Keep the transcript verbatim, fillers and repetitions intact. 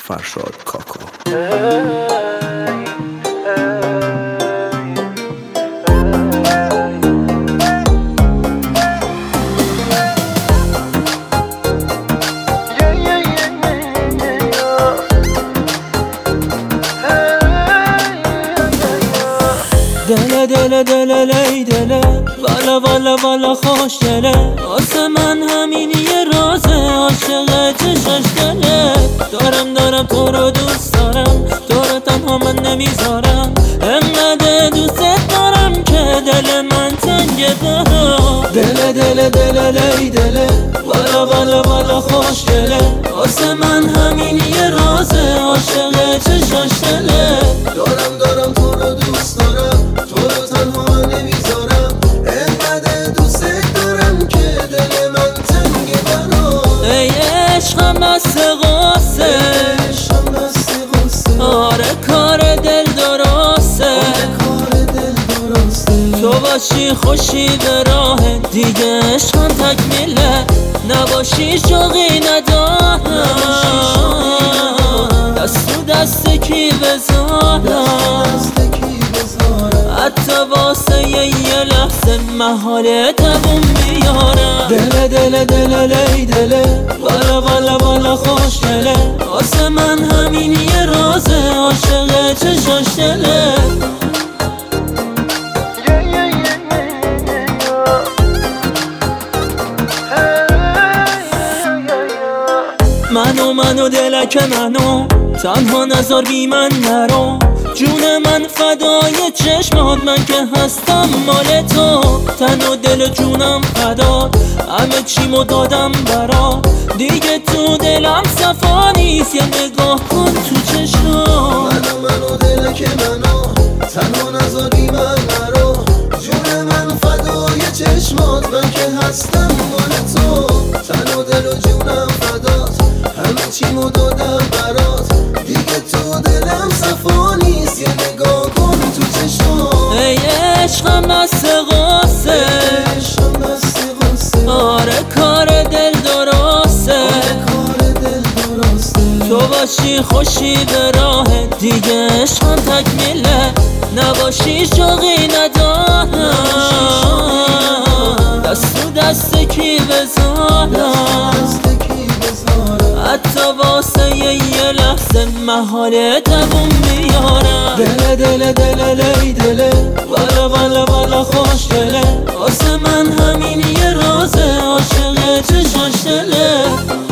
فرشاد کاکو. دل دل دل لی دل والا والا والا خوش دله واسه من همین یه رازه عاشق چشاش دله دارم دارم تو رو دوست دارم تو رو تنها من نمیذارم انقدر دوست دارم که دل من تنگه دارم دل دل دل لی دل والا والا والا خوش دله واسه من همین یه رازه عاشق چشاش دله دارم دارم تو رو دوست دارم تو رو تنها نمیذارم انقدر دوست دارم که دل من تنگه برام ای عشقم بس غصه عشقم بس غصه آره کار دل درسته آره کار دل درسته تو باشی خوشی به راه دیگه عشقم تکمیله نباشی شوقی ندارم دست تو دست کی بذارم حتی واسه یه لحظه محاله تبون بیارم دل دل دل لی دله والا والا والا خوش دله واسه من همین یه رازه عاشق چشاش دله منو منو دلک منو تنها نزار بی من نرو جون من فدای چشمات من که هستم مال تو تن و دل جونم فدات همه چیمو دادم برات دیگه تو دلم صفا نیست یه نگاه کن تو چشمام منو منو دلک منو تنها نذاری من نرو جون من فدای چشمات من که هستم مال تو تن و دل و جونم فدات همه چیمو دادم برات دیگه تو دلم صفا نیست یه نگاه کن تو چشمام ای عشقم بس غصه عشقم بس غصه آره کار دل درسته آره کار دل درسته تو باشی خوشی به راه دیگه عشقم تکمیله نباشی شوقی ندارم دست تو دست کی بذارم حتی واسه یه لحظه محاله تبون بیارم دل دل دل لی دله والا والا والا خوش دله واسه من همین یه رازه عاشق چشاش دله